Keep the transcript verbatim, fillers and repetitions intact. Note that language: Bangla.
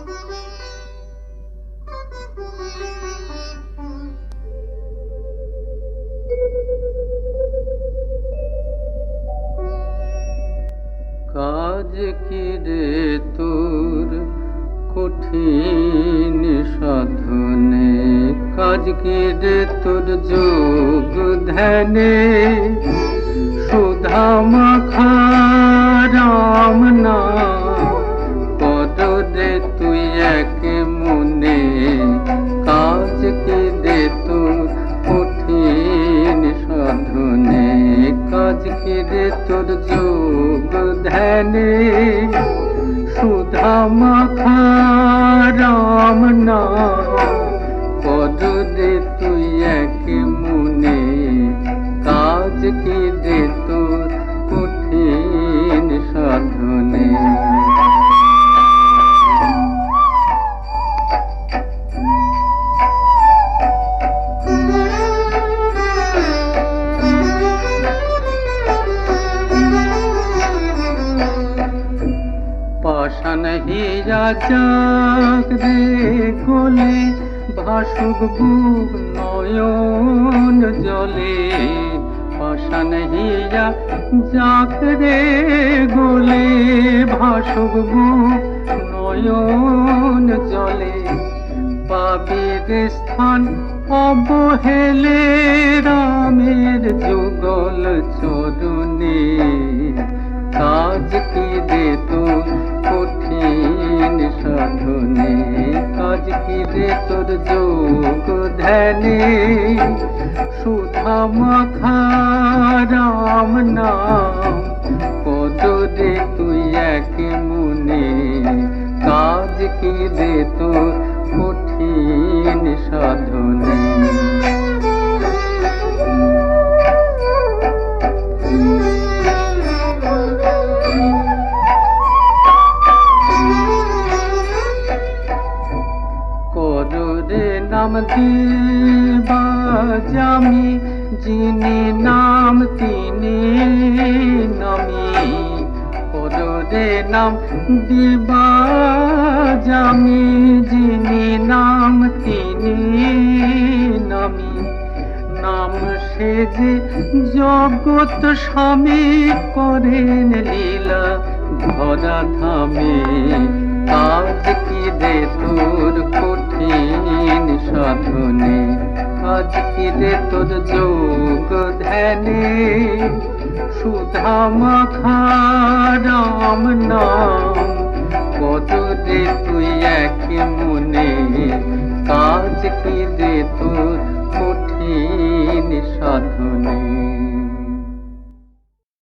কাজ কি রে তোর কঠিন সাধনে, কাজ কি রে তোর যোগ ধ্যানে, সুধা মাখা রাম নাম কর রে তুই এক মনে। কাজ কি রে তোর কঠিন সাধনে, কাজ কি রে তোর যোগ ধ্যানে, সুধা মাখা রাম নাম কর রে তুই এক মনে। কাজ কি রে তোর কঠিন সাধনে। পাষাণ হীরা যাক রে গলে, ভাসুক বুক নয়ন জলে। পাষাণ হীরা যাক রে গলে, ভাসুক বুক নয়ন জলে। পাবি রে স্থান অবহেলে রামের যুগল চরণে। কাজ কি রে তোর কঠিন সাধনে, কাজ কি রে তোর যোগ ধ্যানে, সুধা মাখা রাম নাম কর রে তুই এক মনে। কাজ কি রে তোর কঠিন সাধনে। নাম দিবা জামি, যিনি নাম তিনি নামি। কর রে নাম দিবা জামি, যিনি নাম তিনি নামি। নাম সে যে জগৎ স্বামী করেন লীলা ধরা ধামে। কাজ কি রে তোর কঠিন সাধনে, কাজ কি রে তোর যোগ ধ্যানে, সুধা মাখা রাম নাম কর রে তুই এক মনে। কাজ কি রে তোর কঠিন সাধনে।